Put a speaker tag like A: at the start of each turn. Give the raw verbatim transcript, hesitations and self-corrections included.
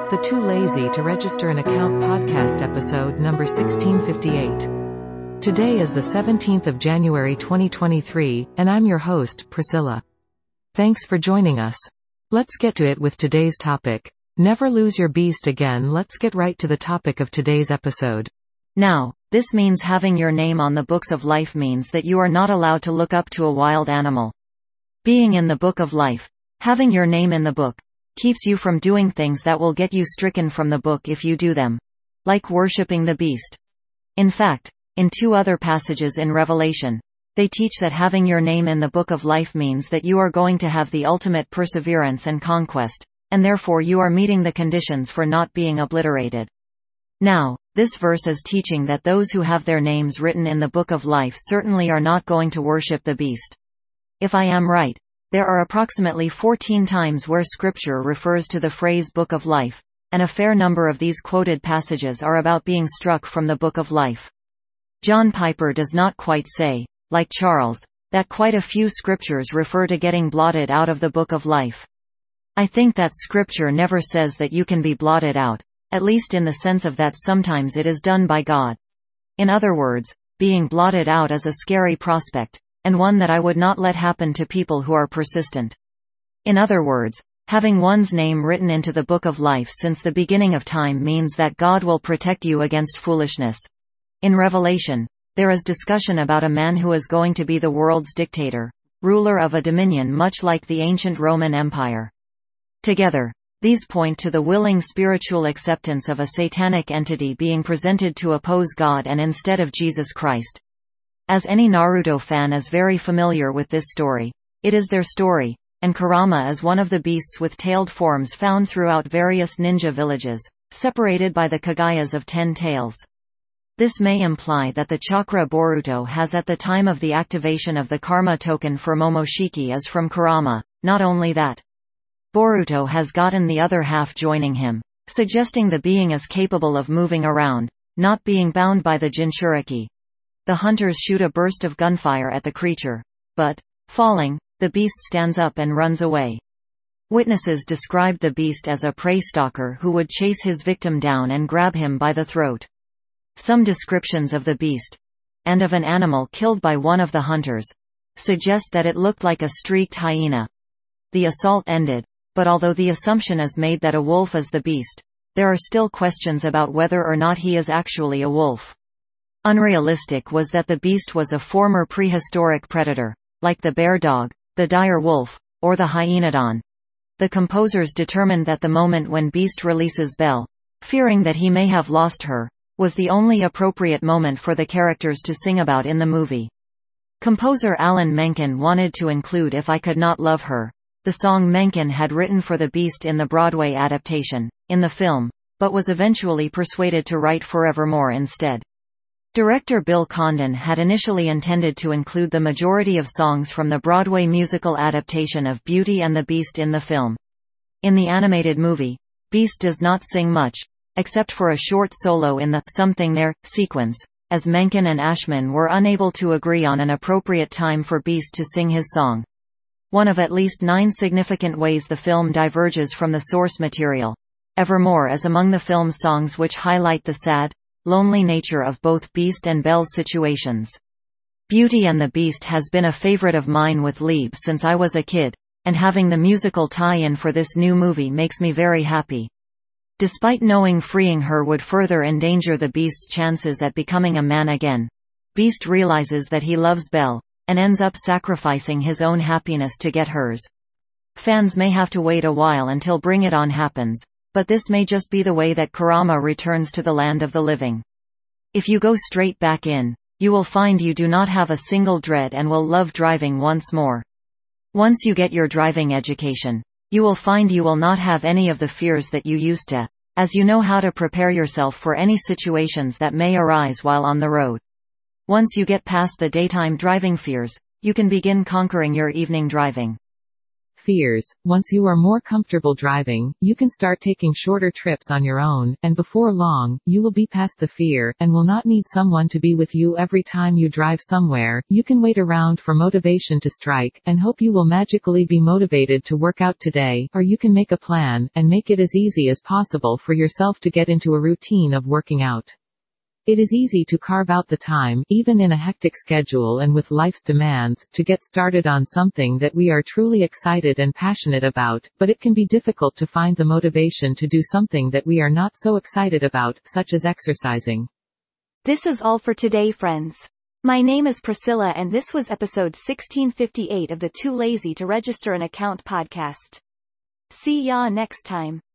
A: The Too Lazy to Register an Account podcast episode number sixteen fifty-eight. Today is the seventeenth of January twenty twenty-three, and I'm your host, Priscilla. Thanks for joining us. Let's get to it with today's topic. Never lose your beast again. Let's get right to the topic of today's episode.
B: Now, this means having your name on the books of life means that you are not allowed to look up to a wild animal. Being in the book of life, having your name in the book, keeps you from doing things that will get you stricken from the book if you do them. Like worshipping the beast. In fact, in two other passages in Revelation, they teach that having your name in the book of life means that you are going to have the ultimate perseverance and conquest, and therefore you are meeting the conditions for not being obliterated. Now, this verse is teaching that those who have their names written in the book of life certainly are not going to worship the beast. If I am right, there are approximately fourteen times where Scripture refers to the phrase book of life, and a fair number of these quoted passages are about being struck from the book of life. John Piper does not quite say, like Charles, that quite a few scriptures refer to getting blotted out of the book of life. I think that Scripture never says that you can be blotted out, at least in the sense of that sometimes it is done by God. In other words, being blotted out is a scary prospect, and one that I would not let happen to people who are persistent. In other words, having one's name written into the book of life since the beginning of time means that God will protect you against foolishness. In Revelation, there is discussion about a man who is going to be the world's dictator, ruler of a dominion much like the ancient Roman Empire. Together, these point to the willing spiritual acceptance of a satanic entity being presented to oppose God and instead of Jesus Christ. As any Naruto fan is very familiar with this story, it is their story, and Kurama is one of the beasts with tailed forms found throughout various ninja villages, separated by the Kagayas of ten tails. This may imply that the chakra Boruto has at the time of the activation of the karma token for Momoshiki is from Kurama. Not only that, Boruto has gotten the other half joining him, suggesting the being is capable of moving around, not being bound by the Jinchuriki. The hunters shoot a burst of gunfire at the creature, but, falling, the beast stands up and runs away. Witnesses described the beast as a prey stalker who would chase his victim down and grab him by the throat. Some descriptions of the beast, and of an animal killed by one of the hunters, suggest that it looked like a streaked hyena. The assault ended, but although the assumption is made that a wolf is the beast, there are still questions about whether or not he is actually a wolf. Unrealistic was that the beast was a former prehistoric predator, like the bear dog, the dire wolf, or the hyenodon. The composers determined that the moment when Beast releases Belle, fearing that he may have lost her, was the only appropriate moment for the characters to sing about in the movie. Composer Alan Menken wanted to include If I Could Not Love Her, the song Menken had written for the Beast in the Broadway adaptation, in the film, but was eventually persuaded to write Forevermore instead. Director Bill Condon had initially intended to include the majority of songs from the Broadway musical adaptation of Beauty and the Beast in the film. In the animated movie, Beast does not sing much, except for a short solo in the "Something There" sequence, as Menken and Ashman were unable to agree on an appropriate time for Beast to sing his song. One of at least nine significant ways the film diverges from the source material. Evermore is among the film's songs which highlight the sad, lonely nature of both Beast and Belle's situations. Beauty and the Beast has been a favorite of mine with Lieb since I was a kid, and having the musical tie-in for this new movie makes me very happy. Despite knowing freeing her would further endanger the Beast's chances at becoming a man again, Beast realizes that he loves Belle, and ends up sacrificing his own happiness to get hers. Fans may have to wait a while until Bring It On happens, but this may just be the way that Kurama returns to the land of the living. If you go straight back in, you will find you do not have a single dread and will love driving once more. Once you get your driving education, you will find you will not have any of the fears that you used to, as you know how to prepare yourself for any situations that may arise while on the road. Once you get past the daytime driving fears, you can begin conquering your evening driving
A: Fears. Once you are more comfortable driving, you can start taking shorter trips on your own, and before long, you will be past the fear, and will not need someone to be with you every time you drive somewhere. You can wait around for motivation to strike, and hope you will magically be motivated to work out today, or you can make a plan, and make it as easy as possible for yourself to get into a routine of working out. It is easy to carve out the time, even in a hectic schedule and with life's demands, to get started on something that we are truly excited and passionate about, but it can be difficult to find the motivation to do something that we are not so excited about, such as exercising.
C: This is all for today, friends. My name is Priscilla and this was episode sixteen fifty-eight of the Too Lazy to Register an Account podcast. See ya next time.